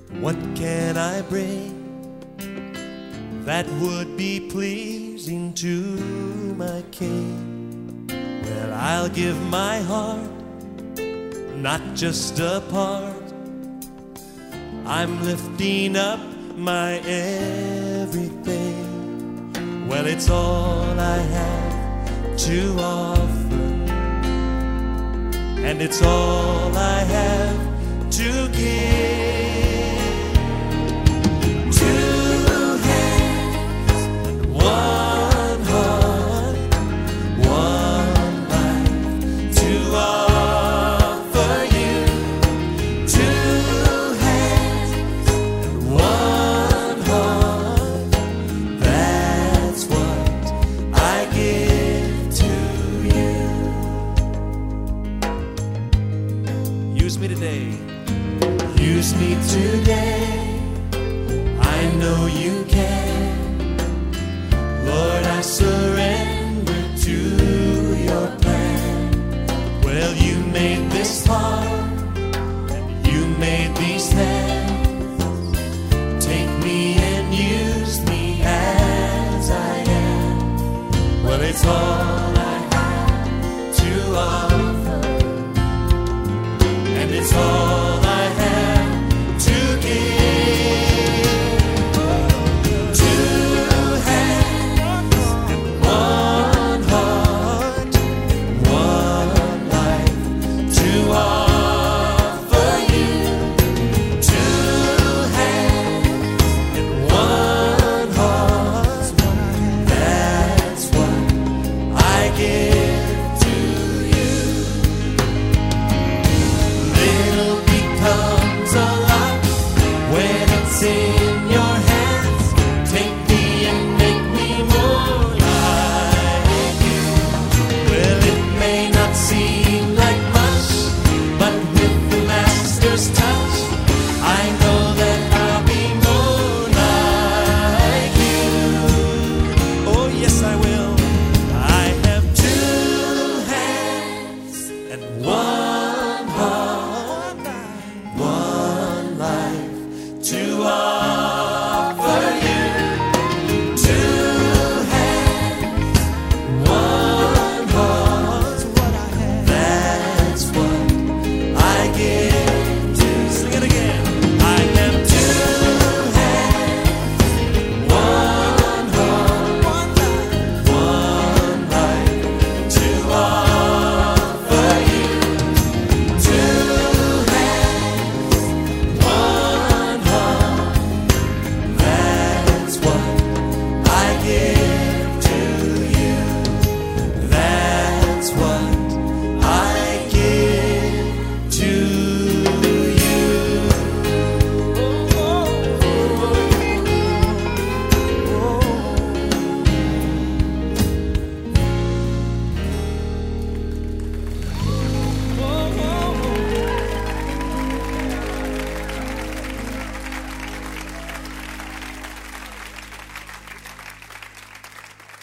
What can I bring that would be pleasing to my King? Well, I'll give my heart, not just a part. I'm lifting up my everything. Well, it's all I have to offer, and it's all I have to give. Two hands and one heart, one life to offer you. Two hands and one heart, that's what I give to you. Use me today. Use me today, I know you can. Lord, I surrender to your plan. Well, you made this heart